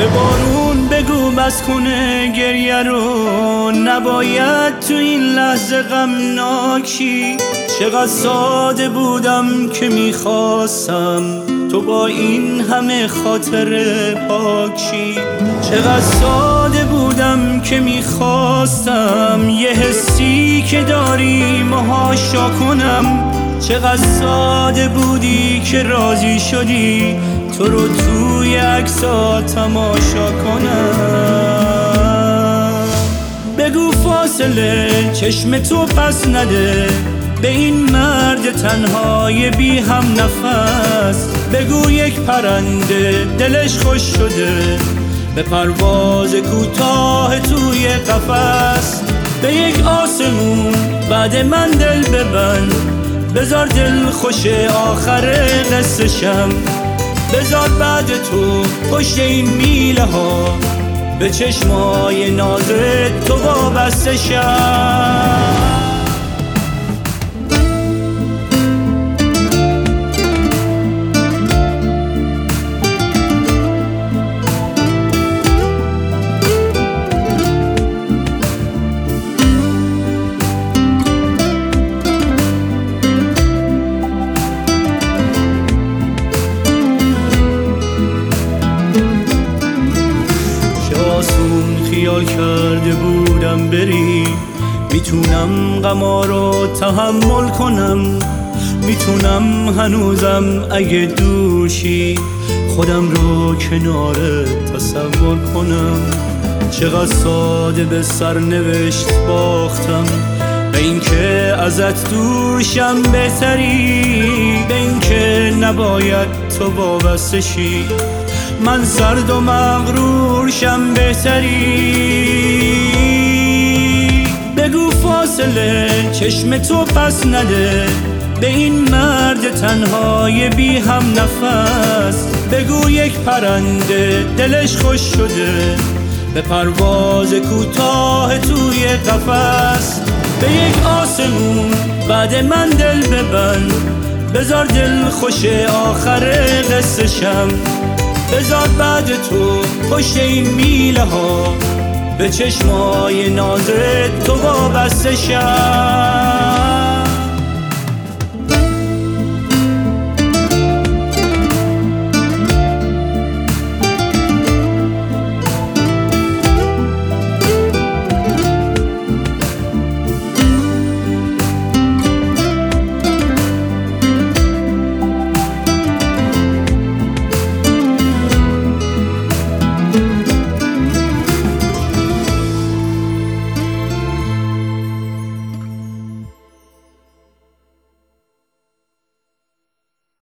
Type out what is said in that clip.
بارون بگو بس کنه گریه رو، نباید تو این لحظه غمناکی. چقدر ساده بودم که میخواستم تو با این همه خاطر پاکی. چقدر ساده بودم که میخواستم یه حسی که داری مهاشا کنم. چقدر ساده بودی که راضی شدی تو رو توی عکس‌ها تماشا کنم. بگو فاصله چشم تو پس نده به این مرد تنهای بی هم نفس. بگو یک پرنده دلش خوش شده به پرواز کوتاه توی قفس. به یک آسمون بعد من دل ببند، بذار دل خوش آخر قصه شم. بذار بعد تو پشت این میله ها به چشمای نازت تو وابسته شم. خیال کرده بودم بری، میتونم غما رو تحمل کنم. میتونم هنوزم اگه دوشی خودم رو کنارت تصور کنم. چقدر ساده به سرنوشت باختم، به این که ازت دوشم بهتری، به این که نباید تو وابسته شی. من سرد و مغرور شم بهتری. بگو فاصله چشم تو پس نده به این مرد تنهای بی هم نفس. بگو یک پرنده دلش خوش شده به پرواز کوتاه توی قفس. به یک آسمون بعد من دل ببند، بذار دل خوش آخر قصه شم. بذار بعد تو پشت این میله ها به چشمای نازت تو وابسته شم.